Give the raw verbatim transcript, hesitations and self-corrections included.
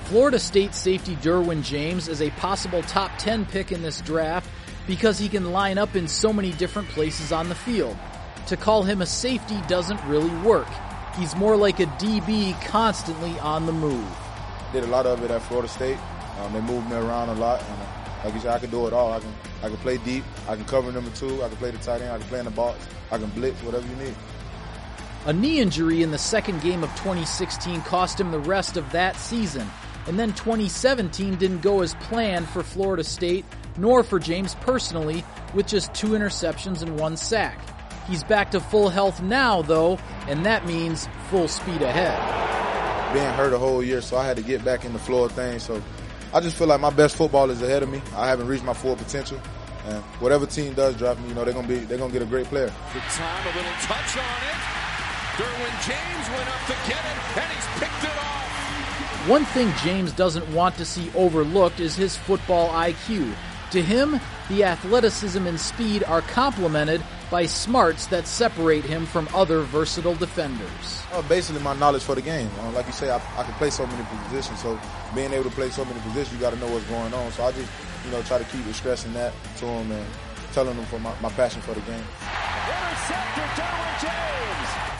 Florida State safety Derwin James is a possible top ten pick in this draft because he can line up in so many different places on the field. To call him a safety doesn't really work. He's more like a D B constantly on the move. Did a lot of it at Florida State. Um, they moved me around a lot. And, uh, like you said, I can do it all. I can I can play deep. I can cover number two. I can play the tight end. I can play in the box. I can blitz, whatever you need. A knee injury in the second game of twenty sixteen cost him the rest of that season. And then twenty seventeen didn't go as planned for Florida State, nor for James personally, with just two interceptions and one sack. He's back to full health now, though, and that means full speed ahead. Being hurt a whole year, so I had to get back in the flow of things. So I just feel like my best football is ahead of me. I haven't reached my full potential. And whatever team does draft me, you know, they're gonna be they're gonna get a great player. Good time, a little touch on it. Derwin James went up to get it, and he's picked it off. One thing James doesn't want to see overlooked is his football I Q. To him, the athleticism and speed are complemented by smarts that separate him from other versatile defenders. Uh, basically, my knowledge for the game. Uh, like you say, I, I can play so many positions, so being able to play so many positions, you got to know what's going on. So I just, you know, try to keep stressing that to him and telling him for my, my passion for the game. Intercepted Derwin James.